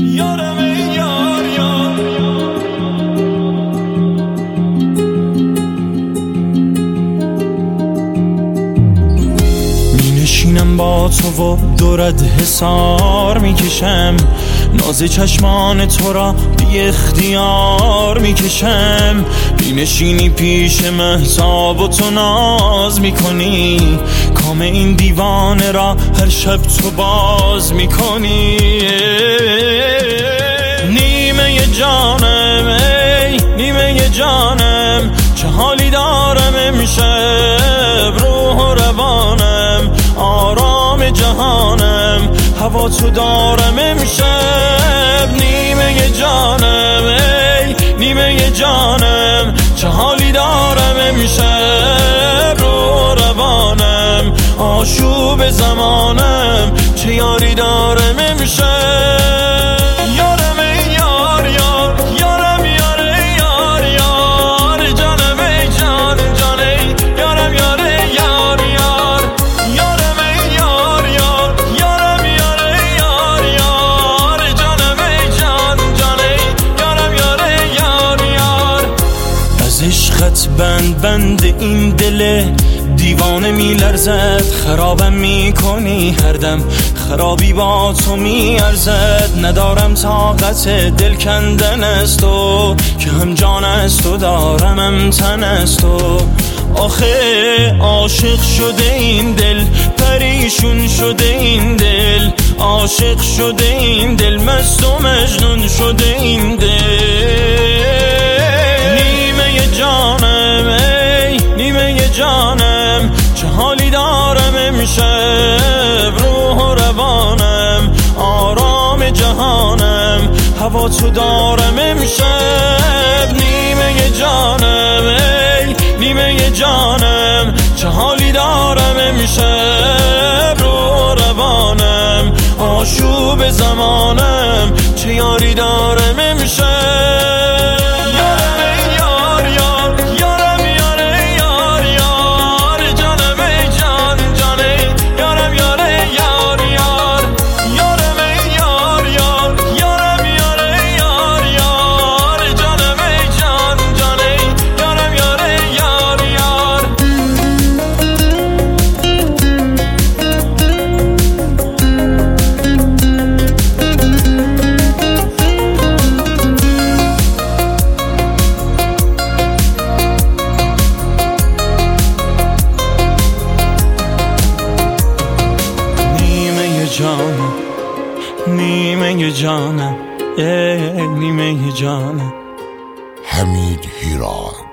یارم ای یار یار. می نشینم با تو و دورت حسار میکشم، ناز چشمان تو را بی اختیار میکشم. می نشینی پیش مهتاب و تو ناز میکنی، کام این دیوانه را هر شب تو باز میکنی. نیمه جانم ای نیمه جانم، چه حالی دارم امشب، روح و روانم آرام جهانم، هوا تو دارم امشب. نیمه جانم ای نیمه جانم، چه حالی دارم امشب، روح و روانم آشوب زمانم، چه یاری دارم امشب. یارم ای یار یار، یارم یار ای یار یار، جانم ای جان جان ای یارم یار ای یار یار. یارم ای یار یار، یارم یار ای یار یار، جانم ای جان جان ای یارم یار ای یار یار. از عشقت بند این دل دیوانه می لرزد، خرابم می کنی هر دم، خرابی با تو می ارزد. ندارم طاقت دل کندن از تو، که هم جان از تو دارم هم تن از تو. آخه عاشق شده این دل، پریشون شده این دل، عاشق شده این دل، مست و مجنون شده این دل. نیمه جانم ای نیمه جانم، چه حالی دارم امشب، روح و روانم آرام جهانم، هوا تو دارم امشب. نیمه جانم ای نیمه جانم، چه حالی دارم امشب، روح و روانم آشوب زمانم، چه یاری دارم امشب. نیمه جانم ای نیمه جانم. حمید هیراد.